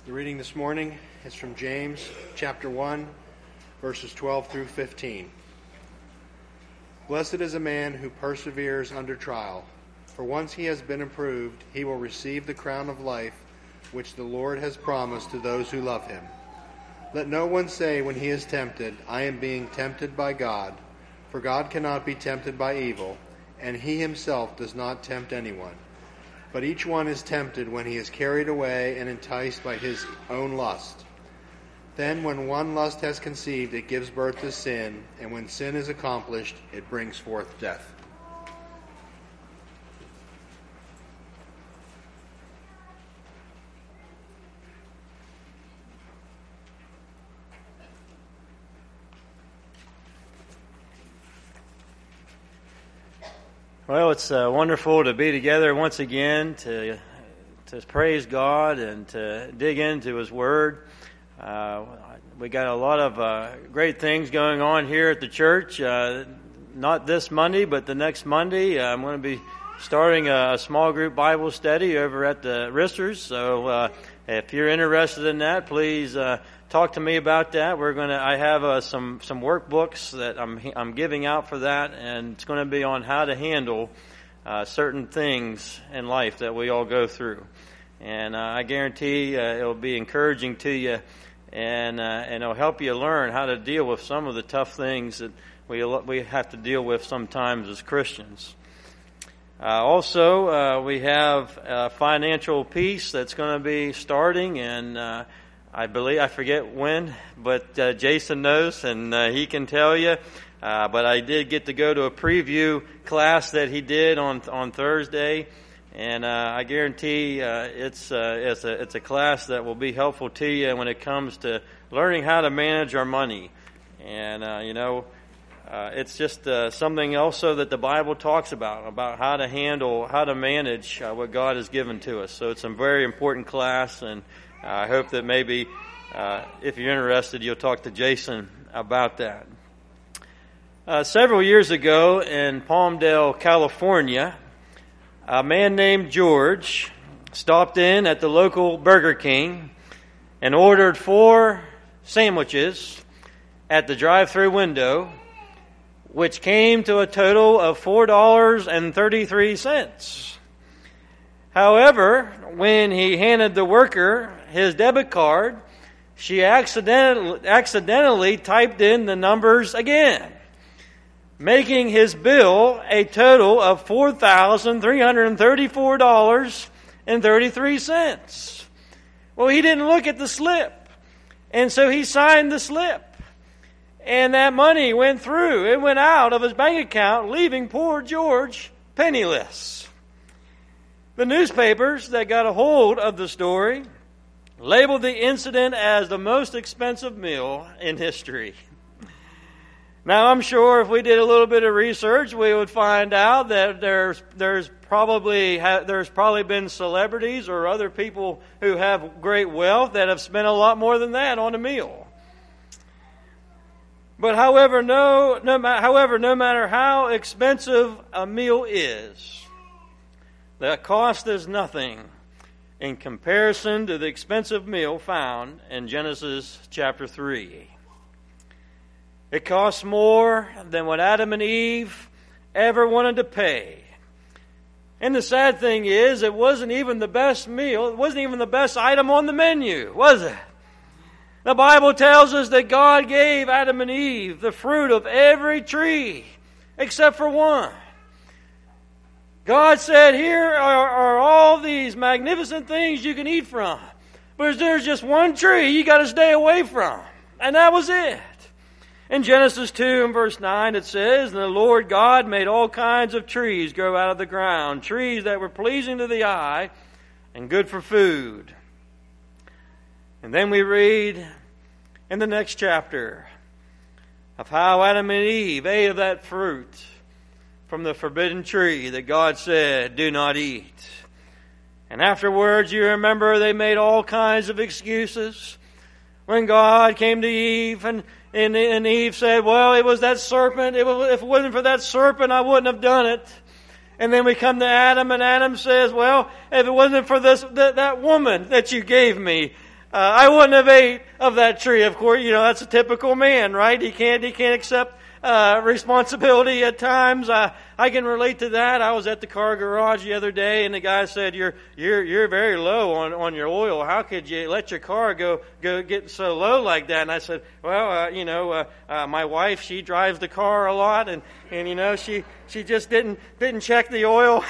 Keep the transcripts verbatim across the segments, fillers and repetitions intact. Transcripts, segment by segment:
The reading this morning is from James chapter one, verses twelve through fifteen. Blessed is a man who perseveres under trial, for once he has been approved, he will receive the crown of life which the Lord has promised to those who love him. Let no one say when he is tempted, I am being tempted by God, for God cannot be tempted by evil, and he himself does not tempt anyone. But each one is tempted when he is carried away and enticed by his own lust. Then when one lust has conceived, it gives birth to sin, and when sin is accomplished, it brings forth death. Well, it's uh, wonderful to be together once again to to praise God and to dig into His Word. Uh, we got a lot of uh, great things going on here at the church. Uh, not this Monday, but the next Monday, uh, I'm going to be starting a, a small group Bible study over at the Risters. So uh, if you're interested in that, please uh, talk to me about that. We're going to. I have uh, some some workbooks that I'm I'm giving out for that, and it's going to be on how to handle uh, certain things in life that we all go through. And uh, I guarantee uh, it'll be encouraging to you, and uh, and it'll help you learn how to deal with some of the tough things that we we have to deal with sometimes as Christians. Uh, also, uh, we have uh, Financial Peace that's going to be starting, and uh, I believe, I forget when, but uh, Jason knows, and uh, he can tell you. Uh, but I did get to go to a preview class that he did on on Thursday, and uh, I guarantee uh, it's uh, it's a it's a class that will be helpful to you when it comes to learning how to manage our money, and uh, you know. Uh, it's just uh, something also that the Bible talks about, about how to handle, how to manage uh, what God has given to us. So it's a very important class, and uh, I hope that maybe uh, if you're interested, you'll talk to Jason about that. Uh, several years ago in Palmdale, California, a man named George stopped in at the local Burger King and ordered four sandwiches at the drive-thru window, which came to a total of four dollars and thirty-three cents. However, when he handed the worker his debit card, she accidentally, accidentally typed in the numbers again, making his bill a total of four thousand three hundred thirty-four dollars and thirty-three cents. Well, he didn't look at the slip, and so he signed the slip. And that money went through. It went out of his bank account, leaving poor George penniless. The newspapers that got a hold of the story labeled the incident as the most expensive meal in history. Now, I'm sure if we did a little bit of research, we would find out that there's there's probably there's probably been celebrities or other people who have great wealth that have spent a lot more than that on a meal. But however, no, no, however, no matter how expensive a meal is, the cost is nothing in comparison to the expensive meal found in Genesis chapter three. It costs more than what Adam and Eve ever wanted to pay. And the sad thing is, it wasn't even the best meal. It wasn't even the best item on the menu, was it? The Bible tells us that God gave Adam and Eve the fruit of every tree except for one. God said, here are, are all these magnificent things you can eat from, but there's just one tree you got to stay away from, and that was it. In Genesis two and verse nine it says, and the Lord God made all kinds of trees grow out of the ground, trees that were pleasing to the eye and good for food. And then we read in the next chapter of how Adam and Eve ate of that fruit from the forbidden tree that God said, do not eat. And afterwards, you remember they made all kinds of excuses. When God came to Eve and, and, and Eve said, well, it was that serpent. It was, if it wasn't for that serpent, I wouldn't have done it. And then we come to Adam, and Adam says, well, if it wasn't for this that, that woman that you gave me, Uh, I wouldn't have ate of that tree. Of course, you know, that's a typical man, right? He can't, he can't accept uh, responsibility at times. Uh, I can relate to that. I was at the car garage the other day, and the guy said, "You're, you're, you're very low on, on your oil. How could you let your car go, go get so low like that?" And I said, "Well, uh, you know, uh, uh, my wife, she drives the car a lot, and, and you know, she, she just didn't, didn't check the oil."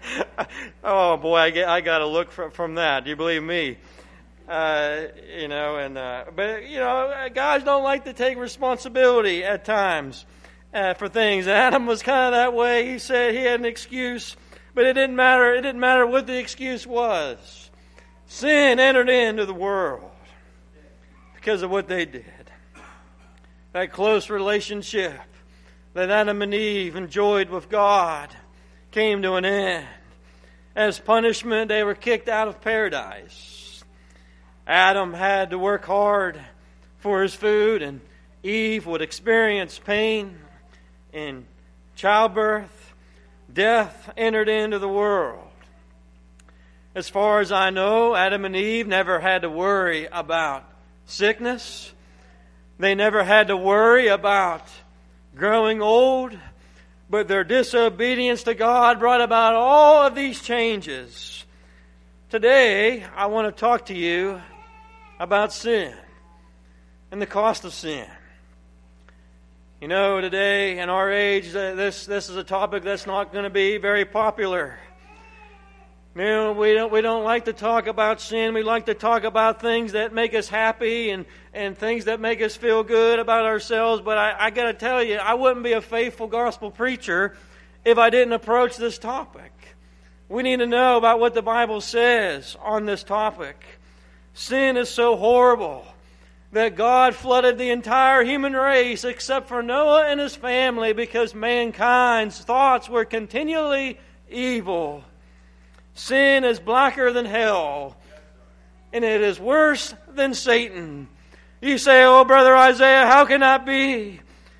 Oh boy, I get, I got a look from, from that. Do you believe me? Uh, you know, and, uh, but, you know, guys don't like to take responsibility at times, uh, for things. Adam was kind of that way. He said he had an excuse, but it didn't matter. It didn't matter what the excuse was. Sin entered into the world because of what they did. That close relationship that Adam and Eve enjoyed with God came to an end. As punishment, they were kicked out of paradise. Adam had to work hard for his food, and Eve would experience pain in childbirth. Death entered into the world. As far as I know, Adam and Eve never had to worry about sickness. They never had to worry about growing old. But their disobedience to God brought about all of these changes. Today, I want to talk to you about sin and the cost of sin. You know, today in our age, this this is a topic that's not going to be very popular. You know, we don't we don't like to talk about sin. We like to talk about things that make us happy and, and things that make us feel good about ourselves. But I, I got to tell you, I wouldn't be a faithful gospel preacher if I didn't approach this topic. We need to know about what the Bible says on this topic. Sin is so horrible that God flooded the entire human race except for Noah and his family because mankind's thoughts were continually evil. Sin is blacker than hell, and it is worse than Satan. You say, "Oh, Brother Isaiah, how can that be?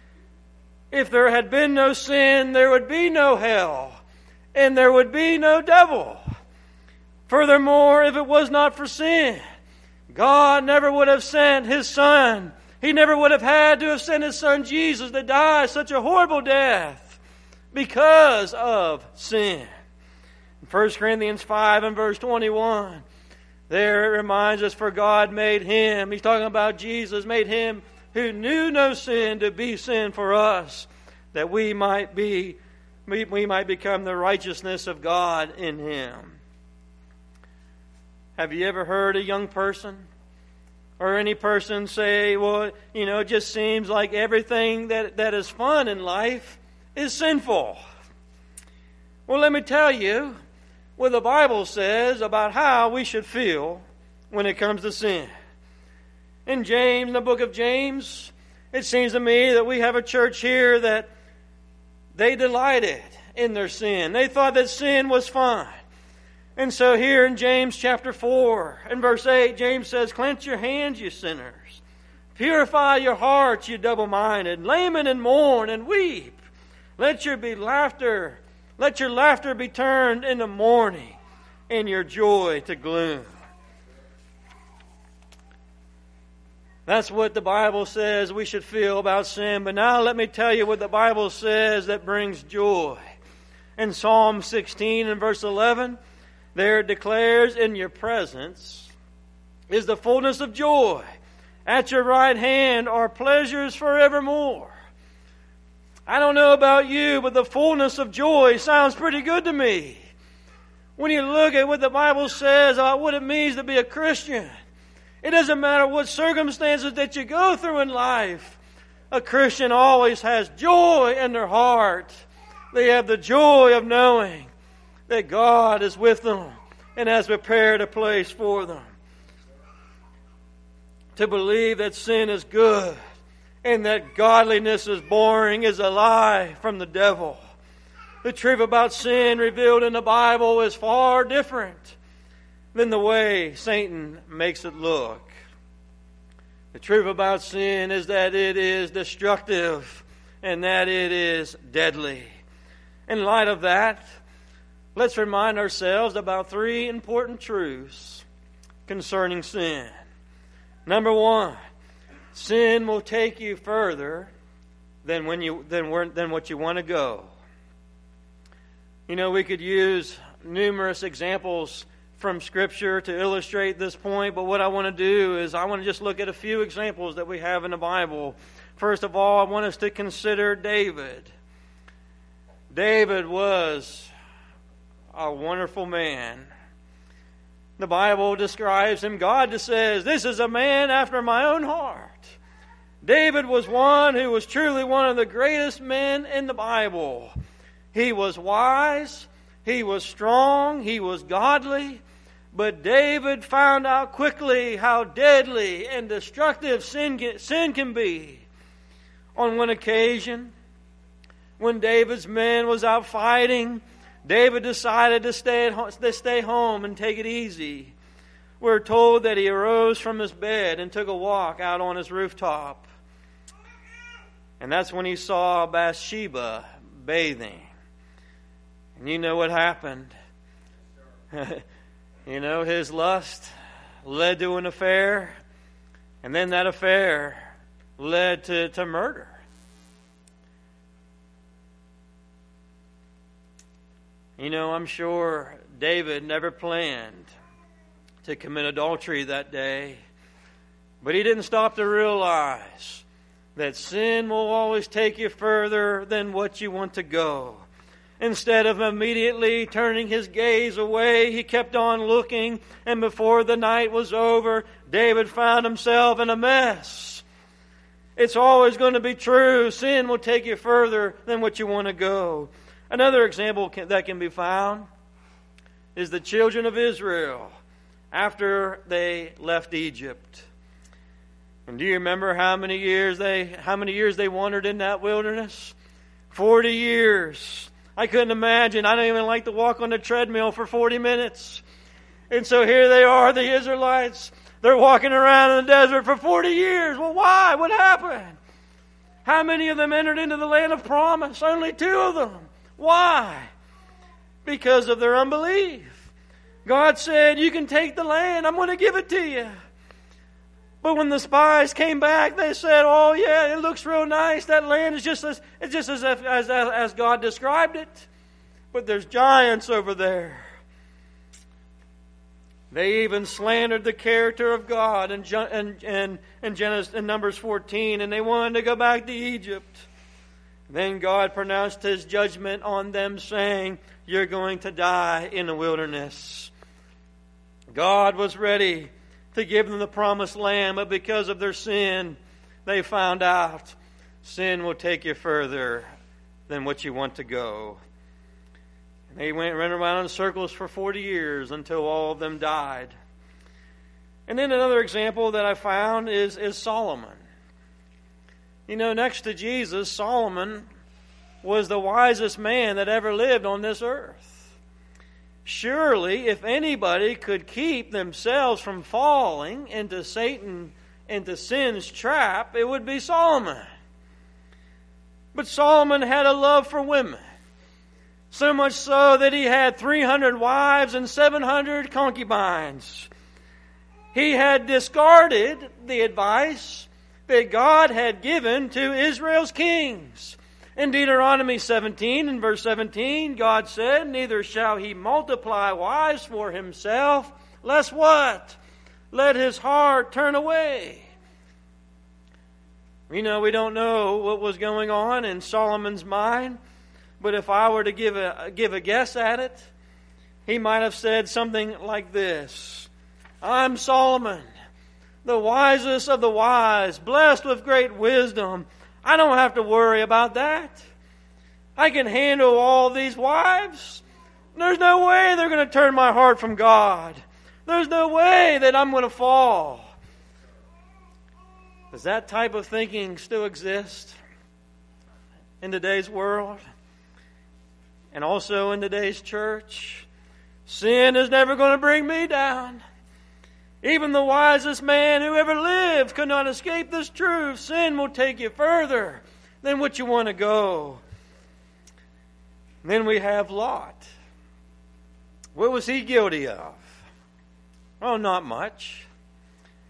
If there had been no sin, there would be no hell, and there would be no devil. Furthermore, if it was not for sin, God never would have sent His Son. He never would have had to have sent His Son Jesus to die such a horrible death because of sin." In First Corinthians five and verse twenty-one, there it reminds us, "For God made Him," He's talking about Jesus, "made Him who knew no sin to be sin for us, that we might be, we, we might become the righteousness of God in Him." Have you ever heard a young person or any person say, "Well, you know, it just seems like everything that, that is fun in life is sinful"? Well, let me tell you what the Bible says about how we should feel when it comes to sin. In James, in the book of James, it seems to me that we have a church here that they delighted in their sin. They thought that sin was fun. And so here in James chapter four and verse eight, James says, "Cleanse your hands, you sinners. Purify your hearts, you double-minded. Lament and mourn and weep. Let your be laughter, let your laughter be turned into mourning, and your joy to gloom." That's what the Bible says we should feel about sin. But now let me tell you what the Bible says that brings joy. In Psalm sixteen and verse eleven, there it declares, "In your presence is the fullness of joy. At your right hand are pleasures forevermore." I don't know about you, but the fullness of joy sounds pretty good to me. When you look at what the Bible says about what it means to be a Christian, it doesn't matter what circumstances that you go through in life. A Christian always has joy in their heart. They have the joy of knowing that God is with them and has prepared a place for them. To believe that sin is good and that godliness is boring is a lie from the devil. The truth about sin revealed in the Bible is far different than the way Satan makes it look. The truth about sin is that it is destructive and that it is deadly. In light of that, let's remind ourselves about three important truths concerning sin. Number one, sin will take you further than when you than, than what you want to go. You know, we could use numerous examples from Scripture to illustrate this point, but what I want to do is I want to just look at a few examples that we have in the Bible. First of all, I want us to consider David. David was a wonderful man. The Bible describes him, God just says, this is a man after my own heart. David was one who was truly one of the greatest men in the Bible. He was wise, he was strong, he was godly, but David found out quickly how deadly and destructive sin can, sin can be. On one occasion, when David's men was out fighting, David decided to stay at home, to stay home and take it easy. We're told that he arose from his bed and took a walk out on his rooftop. And that's when he saw Bathsheba bathing. And you know what happened. You know, his lust led to an affair. And then that affair led to, to murder. You know, I'm sure David never planned to commit adultery that day. But he didn't stop to realize that sin will always take you further than what you want to go. Instead of immediately turning his gaze away, he kept on looking, and before the night was over, David found himself in a mess. It's always going to be true. Sin will take you further than what you want to go. Another example that can be found is the children of Israel after they left Egypt. And do you remember how many years they how many years they wandered in that wilderness? Forty years. I couldn't imagine. I don't even like to walk on the treadmill for forty minutes. And so here they are, the Israelites. They're walking around in the desert for forty years. Well, why? What happened? How many of them entered into the land of promise? Only two of them. Why? Because of their unbelief. God said, you can take the land. I'm going to give it to you. But when the spies came back, they said, oh yeah, it looks real nice. That land is just as, it's just as, if, as, as God described it. But there's giants over there. They even slandered the character of God in, in, in, in, Genesis, in Numbers fourteen, and they wanted to go back to Egypt. Then God pronounced His judgment on them, saying, you're going to die in the wilderness. God was ready to give them the promised land, but because of their sin, they found out sin will take you further than what you want to go. And they went running around in circles for forty years until all of them died. And then another example that I found is, is Solomon. You know, next to Jesus, Solomon was the wisest man that ever lived on this earth. Surely, if anybody could keep themselves from falling into Satan, into sin's trap, it would be Solomon. But Solomon had a love for women. So much so that he had three hundred wives and seven hundred concubines. He had discarded the advice that God had given to Israel's kings. In Deuteronomy seventeen, in verse seventeen, God said, neither shall he multiply wives for himself, lest what? Let his heart turn away. You know, we don't know what was going on in Solomon's mind, but if I were to give a, give a guess at it, he might have said something like this. I'm Solomon, the wisest of the wise, blessed with great wisdom. I don't have to worry about that. I can handle all these wives. There's no way they're going to turn my heart from God. There's no way that I'm going to fall. Does that type of thinking still exist in today's world? And also in today's church? Sin is never going to bring me down. Even the wisest man who ever lived could not escape this truth. Sin will take you further than what you want to go. Then we have Lot. What was he guilty of? Oh, not much.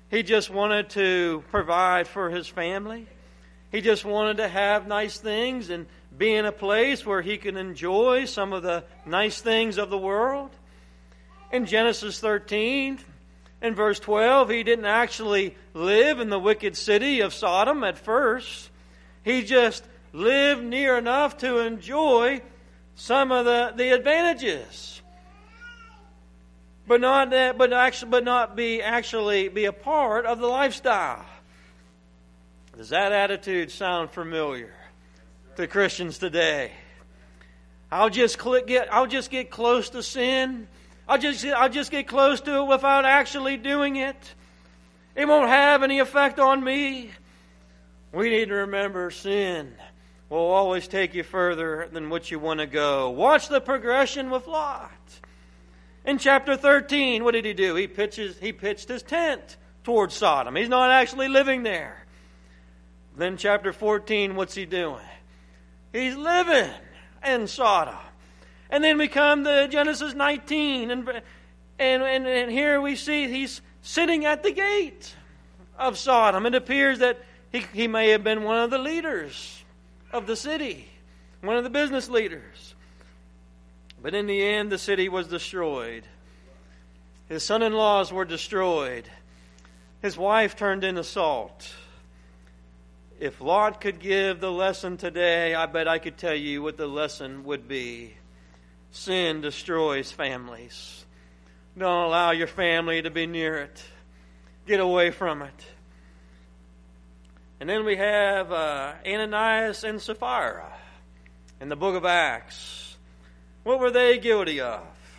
He just wanted to provide for his family. He just wanted to have nice things and be in a place where he could enjoy some of the nice things of the world. In Genesis thirteen, in verse twelve, he didn't actually live in the wicked city of Sodom at first. He just lived near enough to enjoy some of the, the advantages. But not that, but actually, but not be actually be a part of the lifestyle. Does that attitude sound familiar to Christians today? I'll just click, get. I'll just get close to sin. I'll just I'll just get close to it without actually doing it. It won't have any effect on me. We need to remember sin will always take you further than what you want to go. Watch the progression with Lot. In chapter thirteen, what did he do? He pitches, he pitched his tent towards Sodom. He's not actually living there. Then chapter fourteen, what's he doing? He's living in Sodom. And then we come to Genesis nineteen, and, and, and, and here we see he's sitting at the gate of Sodom. It appears that he, he may have been one of the leaders of the city, one of the business leaders. But in the end, the city was destroyed. His son-in-laws were destroyed. His wife turned into salt. If Lot could give the lesson today, I bet I could tell you what the lesson would be. Sin destroys families. Don't allow your family to be near it. Get away from it. And then we have uh, Ananias and Sapphira in the book of Acts. What were they guilty of?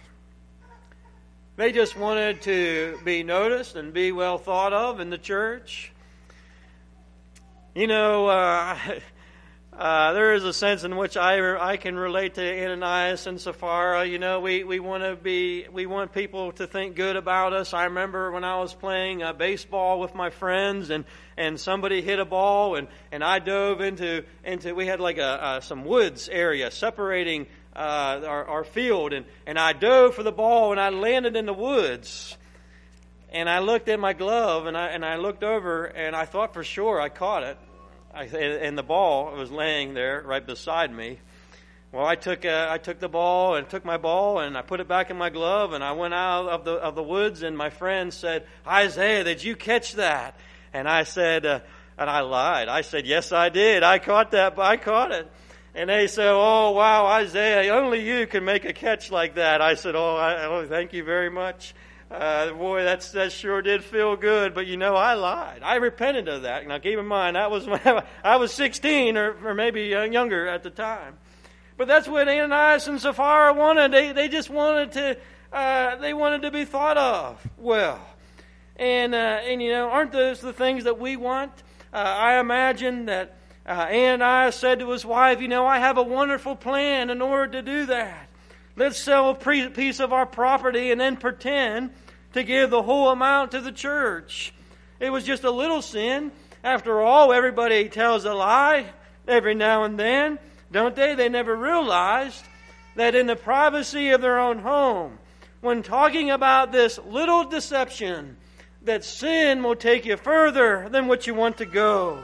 They just wanted to be noticed and be well thought of in the church. You know, uh, uh, there is a sense in which I I can relate to Ananias and Sapphira. You know, we, we want to be we want people to think good about us. I remember when I was playing uh, baseball with my friends, and, and somebody hit a ball, and, and I dove into into we had like a uh, some woods area separating Uh, our, our field, and, and I dove for the ball, and I landed in the woods, and I looked at my glove, and I and I looked over, and I thought for sure I caught it, I, and the ball was laying there right beside me. Well, I took uh, I took the ball and took my ball, and I put it back in my glove, and I went out of the of the woods, and my friend said, "Isaiah, did you catch that?" And I said, uh, and I lied. I said, "Yes, I did. I caught that. I caught it." And they said, "Oh, wow, Isaiah, only you can make a catch like that." I said, oh, I, oh thank you very much. Uh, boy, that's, that sure did feel good. But, you know, I lied. I repented of that. Now, keep in mind, that was when I was sixteen or, or maybe younger at the time. But that's what Ananias and Sapphira wanted. They, they just wanted to, uh, they wanted to be thought of well. And, uh, and, you know, aren't those the things that we want? Uh, I imagine that Uh, Ananias said to his wife, you know, I have a wonderful plan in order to do that. Let's sell a pre- piece of our property and then pretend to give the whole amount to the church. It was just a little sin. After all, everybody tells a lie every now and then, don't they? They never realized that in the privacy of their own home, when talking about this little deception, that sin will take you further than what you want to go.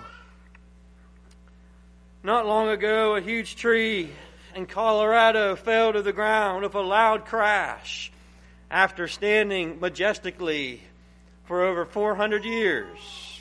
Not long ago, a huge tree in Colorado fell to the ground with a loud crash after standing majestically for over four hundred years.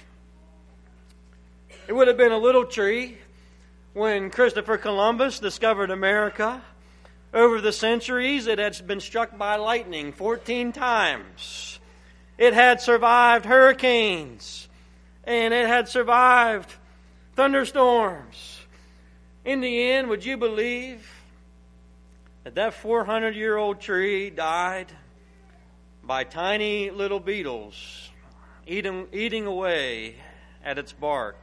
It would have been a little tree when Christopher Columbus discovered America. Over the centuries, it had been struck by lightning fourteen times. It had survived hurricanes, and it had survived thunderstorms. In the end, would you believe that that four hundred year old tree died by tiny little beetles eating, eating away at its bark?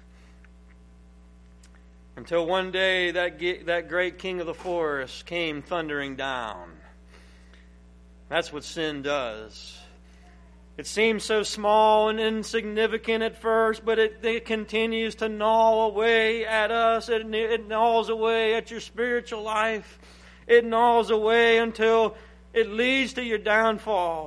Until one day that, that great king of the forest came thundering down. That's what sin does. It seems so small and insignificant at first, but it, it continues to gnaw away at us. It, it gnaws away at your spiritual life. It gnaws away until it leads to your downfall.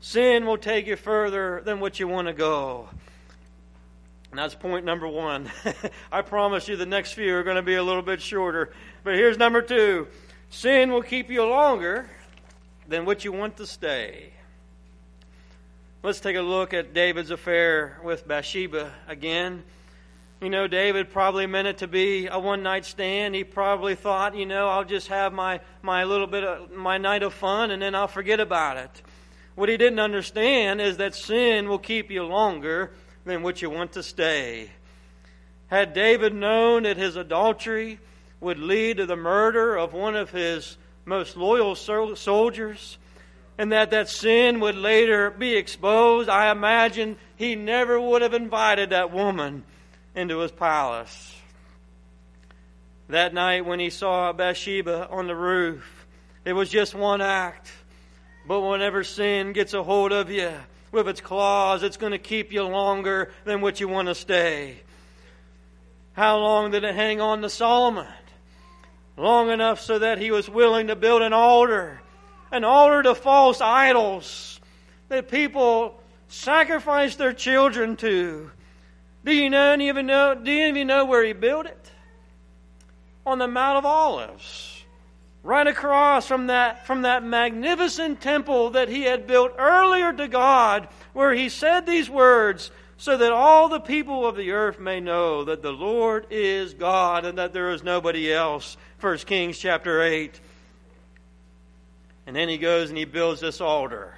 Sin will take you further than what you want to go. And that's point number one. I promise you the next few are going to be a little bit shorter. But here's number two. Sin will keep you longer than what you want to stay. Let's take a look at David's affair with Bathsheba again. You know, David probably meant it to be a one-night stand. He probably thought, you know, I'll just have my, my little bit of my night of fun and then I'll forget about it. What he didn't understand is that sin will keep you longer than what you want to stay. Had David known that his adultery would lead to the murder of one of his most loyal soldiers, and that that sin would later be exposed, I imagine he never would have invited that woman into his palace. That night when he saw Bathsheba on the roof, it was just one act. But whenever sin gets a hold of you with its claws, it's going to keep you longer than what you want to stay. How long did it hang on to Solomon? Long enough so that he was willing to build an altar. An altar to false idols that people sacrifice their children to. Do you know, any of you know, do you even know where he built it? On the Mount of Olives. Right across from that, from that magnificent temple that he had built earlier to God, where he said these words, so that all the people of the earth may know that the Lord is God and that there is nobody else. First Kings chapter eight. And then he goes and he builds this altar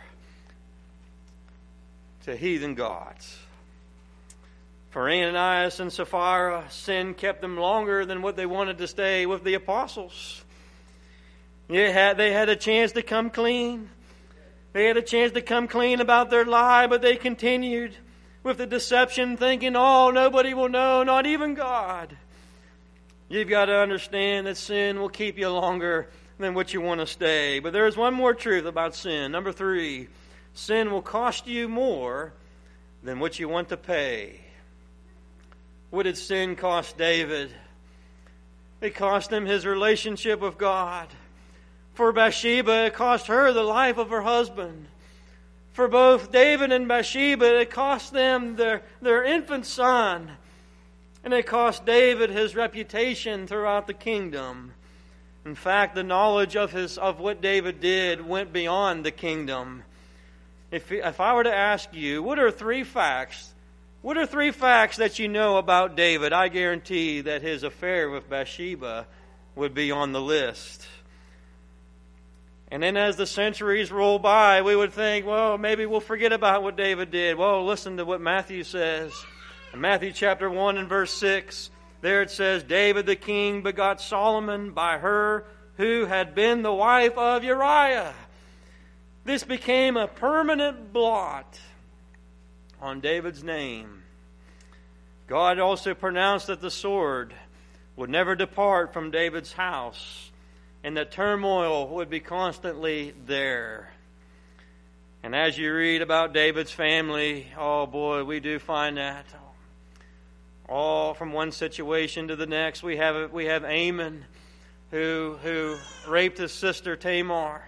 to heathen gods. For Ananias and Sapphira, sin kept them longer than what they wanted to stay with the apostles. They had, they had a chance to come clean. They had a chance to come clean about their lie, but they continued with the deception, thinking, oh, nobody will know, not even God. You've got to understand that sin will keep you longer than what you want to stay. But there's one more truth about sin. Number three, sin will cost you more than what you want to pay. What did sin cost David? It cost him his relationship with God. For Bathsheba, it cost her the life of her husband. For both David and Bathsheba, it cost them their, their infant son. And it cost David his reputation throughout the kingdom. In fact, the knowledge of his of what David did went beyond the kingdom. If if I were to ask you, what are three facts? What are three facts that you know about David? I guarantee that his affair with Bathsheba would be on the list. And then as the centuries roll by, we would think, well, maybe we'll forget about what David did. Well, listen to what Matthew says. In Matthew chapter one and verse six, there it says, David the king begot Solomon by her who had been the wife of Uriah. This became a permanent blot on David's name. God also pronounced that the sword would never depart from David's house, and that turmoil would be constantly there. And as you read about David's family, oh boy, we do find that all from one situation to the next. We have we have Amon, who who raped his sister Tamar.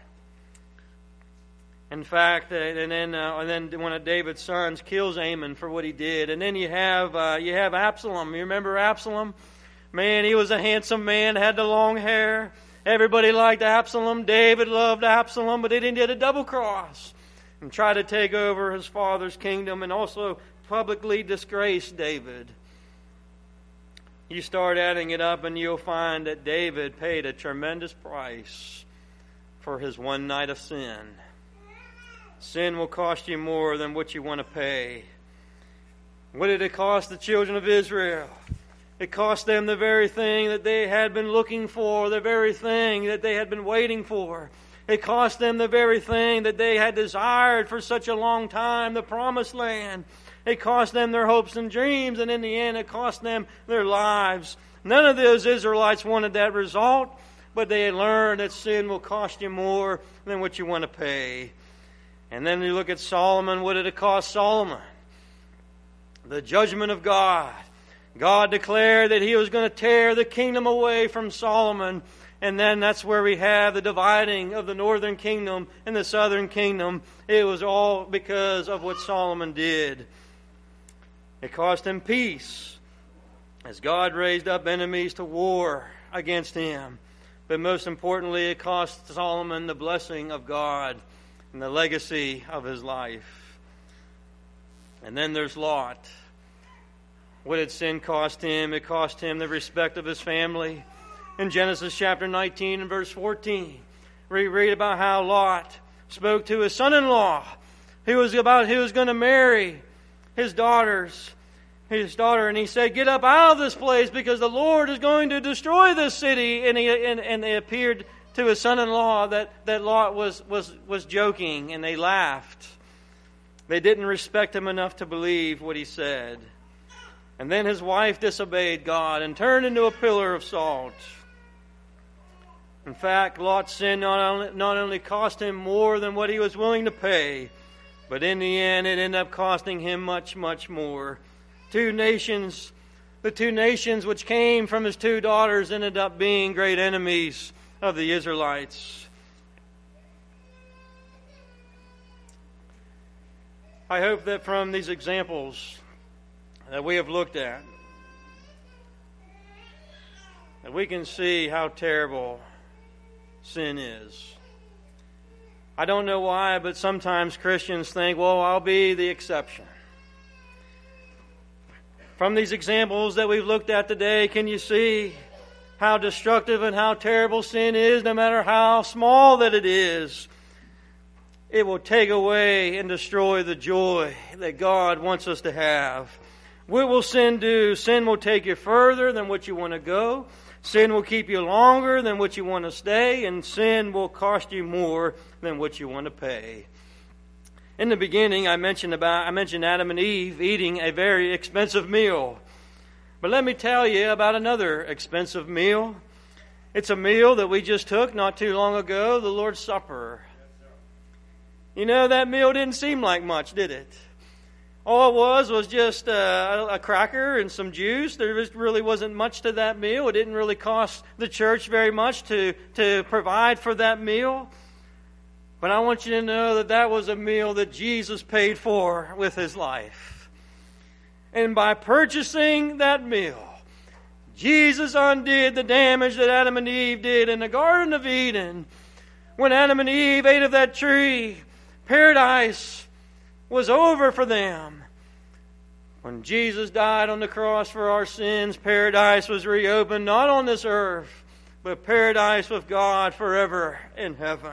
In fact, and then uh, and then one of David's sons kills Amon for what he did. And then you have uh, you have Absalom. You remember Absalom? Man, he was a handsome man, had the long hair. Everybody liked Absalom. David loved Absalom, but then he did a double cross and tried to take over his father's kingdom, and also publicly disgraced David. You start adding it up and you'll find that David paid a tremendous price for his one night of sin. Sin will cost you more than what you want to pay. What did it cost the children of Israel? It cost them the very thing that they had been looking for, the very thing that they had been waiting for. It cost them the very thing that they had desired for such a long time, the promised land. It cost them their hopes and dreams, and in the end it cost them their lives. None of those Israelites wanted that result, but they had learned that sin will cost you more than what you want to pay. And then you look at Solomon. What did it cost Solomon? The judgment of God. God declared that He was going to tear the kingdom away from Solomon, And then that's where we have the dividing of the northern kingdom and the southern kingdom. It was all because of what Solomon did. It cost him peace as God raised up enemies to war against him. But most importantly, it cost Solomon the blessing of God and the legacy of his life. And then there's Lot. What did sin cost him? It cost him the respect of his family. In Genesis chapter nineteen and verse fourteen, we read about how Lot spoke to his son-in-law, who was about who was going to marry his daughters, his daughter, and he said, "Get up out of this place, because the Lord is going to destroy this city." And he and, and it appeared to his son-in-law that, that Lot was, was, was joking, and they laughed. They didn't respect him enough to believe what he said. And then his wife disobeyed God and turned into a pillar of salt. In fact, Lot's sin not only, not only cost him more than what he was willing to pay, but in the end it ended up costing him much, much more. Two nations, the two nations which came from his two daughters ended up being great enemies of the Israelites. I hope that from these examples that we have looked at, that we can see how terrible sin is. I don't know why, but sometimes Christians think, well, I'll be the exception. From these examples that we've looked at today, can you see how destructive and how terrible sin is, no matter how small that it is? It will take away and destroy the joy that God wants us to have. What will sin do? Sin will take you further than what you want to go. Sin will keep you longer than what you want to stay, and sin will cost you more than what you want to pay. In the beginning, I mentioned about I mentioned Adam and Eve eating a very expensive meal. But let me tell you about another expensive meal. It's a meal that we just took not too long ago, the Lord's Supper. You know, that meal didn't seem like much, did it? All it was was just uh, a cracker and some juice. There was, really wasn't much to that meal. It didn't really cost the church very much to, to provide for that meal. But I want you to know that that was a meal that Jesus paid for with His life. And by purchasing that meal, Jesus undid the damage that Adam and Eve did in the Garden of Eden. When Adam and Eve ate of that tree, paradise was over for them. When Jesus died on the cross for our sins, paradise was reopened, not on this earth, but paradise with God forever in heaven.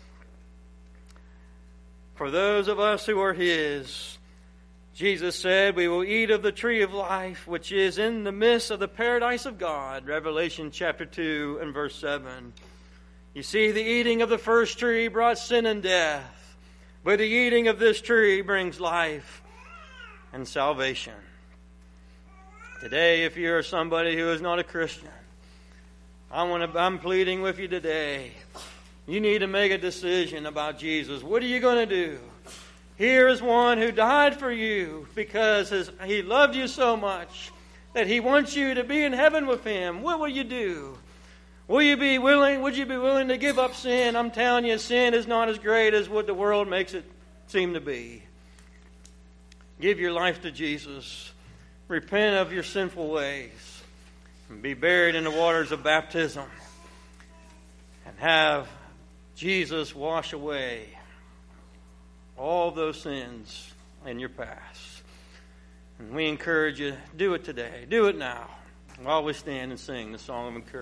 For those of us who are His, Jesus said, we will eat of the tree of life, which is in the midst of the paradise of God. Revelation chapter two and verse seven. You see, the eating of the first tree brought sin and death, but the eating of this tree brings life and salvation. Today, if you're somebody who is not a Christian, I want to, I'm pleading with you today. You need to make a decision about Jesus. What are you going to do? Here is one who died for you because his, He loved you so much that He wants you to be in heaven with Him. What will you do? Will you be willing? Would you be willing to give up sin? I'm telling you, sin is not as great as what the world makes it seem to be. Give your life to Jesus. Repent of your sinful ways. And be buried in the waters of baptism. And have Jesus wash away all those sins in your past. And we encourage you, do it today. Do it now. While we stand and sing the song of encouragement.